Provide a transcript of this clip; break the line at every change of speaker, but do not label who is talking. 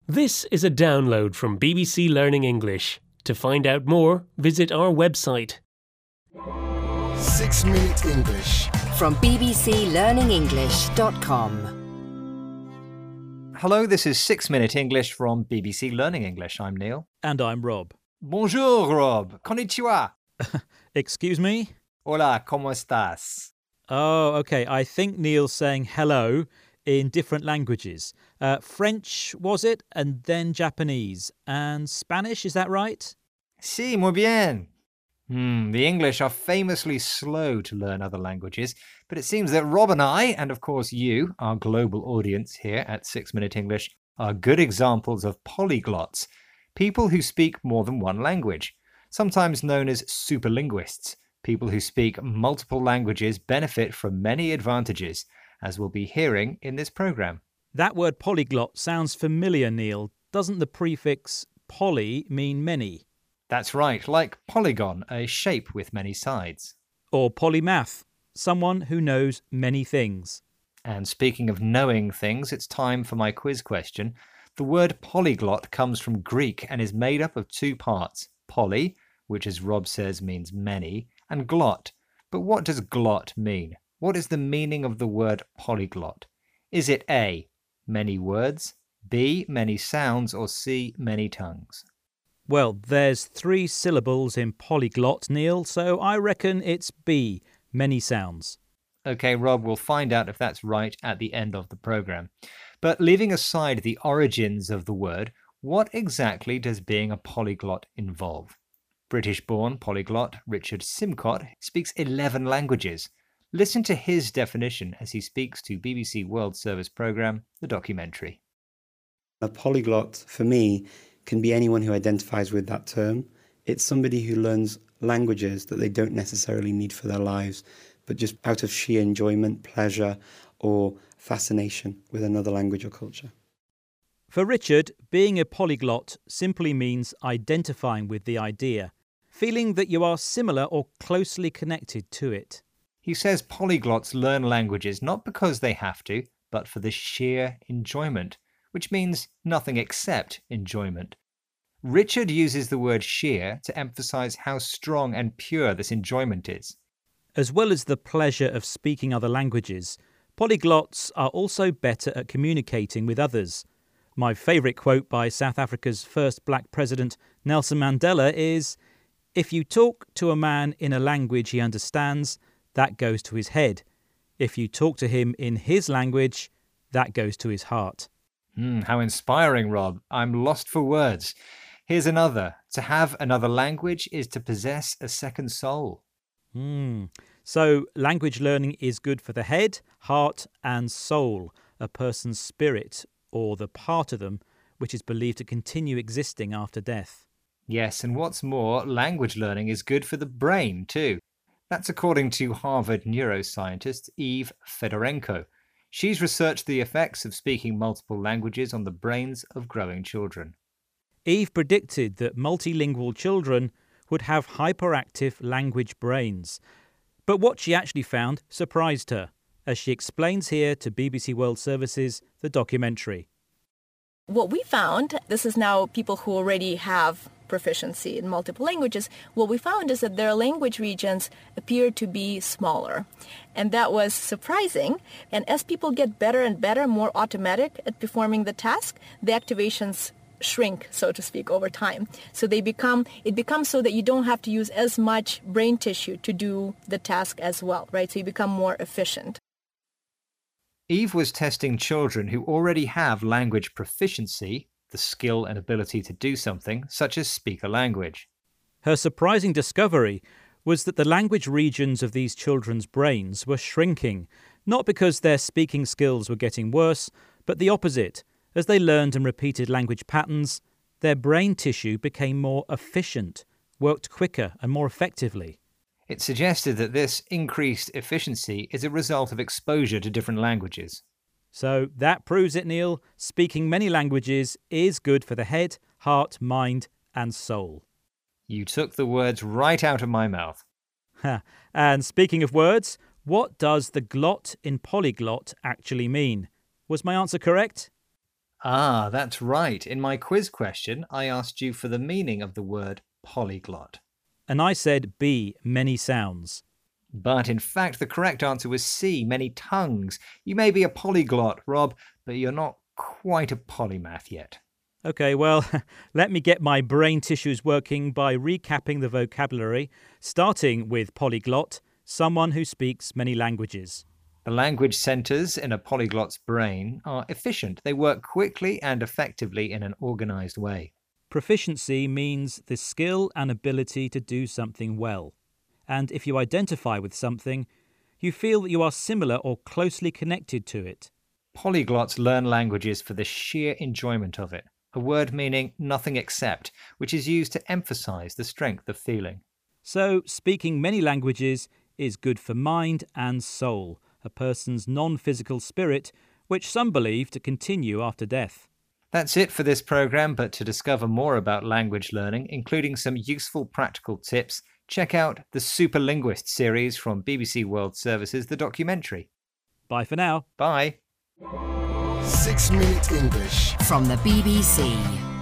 This is a download from BBC Learning English. To find out more, visit our website.
6 Minute English.
From bbclearningenglish.com.
Hello, this is 6 Minute English from BBC Learning English. I'm Neil.
And I'm Rob.
Bonjour, Rob. Konnichiwa.
Excuse me?
Hola, ¿cómo estás?
Oh, okay. I think Neil's saying hello in different languages. French, was it? And then Japanese. And Spanish, is that right?
Sí, muy bien. The English are famously slow to learn other languages, but it seems that Rob and I, and of course you, our global audience here at 6 Minute English, are good examples of polyglots, people who speak more than one language, sometimes known as superlinguists. People who speak multiple languages benefit from many advantages, as we'll be hearing in this programme.
That word polyglot sounds familiar, Neil. Doesn't the prefix poly mean many?
That's right, like polygon, a shape with many sides.
Or polymath, someone who knows many things.
And speaking of knowing things, it's time for my quiz question. The word polyglot comes from Greek and is made up of two parts, poly, which as Rob says means many, and glot. But what does glot mean? What is the meaning of the word polyglot? Is it A, many words, B, many sounds, or C, many tongues?
Well, there's 3 syllables in polyglot, Neil, so I reckon it's B, many sounds.
OK, Rob, we'll find out if that's right at the end of the programme. But leaving aside the origins of the word, what exactly does being a polyglot involve? British-born polyglot Richard Simcott speaks 11 languages. Listen to his definition as he speaks to BBC World Service programme The Documentary.
A polyglot, for me, can be anyone who identifies with that term. It's somebody who learns languages that they don't necessarily need for their lives, but just out of sheer enjoyment, pleasure, or fascination with another language or culture.
For Richard, being a polyglot simply means identifying with the idea, feeling that you are similar or closely connected to it.
He says polyglots learn languages not because they have to, but for the sheer enjoyment, which means nothing except enjoyment. Richard uses the word sheer to emphasize how strong and pure this enjoyment is.
As well as the pleasure of speaking other languages, polyglots are also better at communicating with others. My favourite quote by South Africa's first black president, Nelson Mandela, is, "If you talk to a man in a language he understands, that goes to his head. If you talk to him in his language, that goes to his heart."
How inspiring, Rob. I'm lost for words. Here's another. To have another language is to possess a second soul.
So language learning is good for the head, heart and soul, a person's spirit, or the part of them which is believed to continue existing after death.
Yes, and what's more, language learning is good for the brain too. That's according to Harvard neuroscientist Eve Fedorenko. She's researched the effects of speaking multiple languages on the brains of growing children.
Eve predicted that multilingual children would have hyperactive language brains. But what she actually found surprised her, as she explains here to BBC World Service's The Documentary.
What we found, this is now people who already have proficiency in multiple languages, what we found is that their language regions appear to be smaller. And that was surprising. And as people get better and better, more automatic at performing the task, the activations shrink, so to speak, over time. So it becomes so that you don't have to use as much brain tissue to do the task as well, right? So you become more efficient.
Eve was testing children who already have language proficiency, the skill and ability to do something, such as speak a language.
Her surprising discovery was that the language regions of these children's brains were shrinking, not because their speaking skills were getting worse, but the opposite. As they learned and repeated language patterns, their brain tissue became more efficient, worked quicker and more effectively.
It suggested that this increased efficiency is a result of exposure to different languages.
So that proves it, Neil. Speaking many languages is good for the head, heart, mind and soul.
You took the words right out of my mouth.
And speaking of words, what does the glot in polyglot actually mean? Was my answer correct?
Ah, that's right. In my quiz question, I asked you for the meaning of the word polyglot.
And I said B, many sounds.
But in fact, the correct answer was C, many tongues. You may be a polyglot, Rob, but you're not quite a polymath yet.
OK, well, let me get my brain tissues working by recapping the vocabulary, starting with polyglot, someone who speaks many languages.
The language centres in a polyglot's brain are efficient. They work quickly and effectively in an organised way.
Proficiency means the skill and ability to do something well. And if you identify with something, you feel that you are similar or closely connected to it.
Polyglots learn languages for the sheer enjoyment of it, a word meaning nothing except, which is used to emphasise the strength of feeling.
So, speaking many languages is good for mind and soul, a person's non-physical spirit, which some believe to continue after death.
That's it for this programme, but to discover more about language learning, including some useful practical tips, check out the Superlinguist series from BBC World Service's The Documentary.
Bye for now.
Bye.
6 Minute English
from the BBC.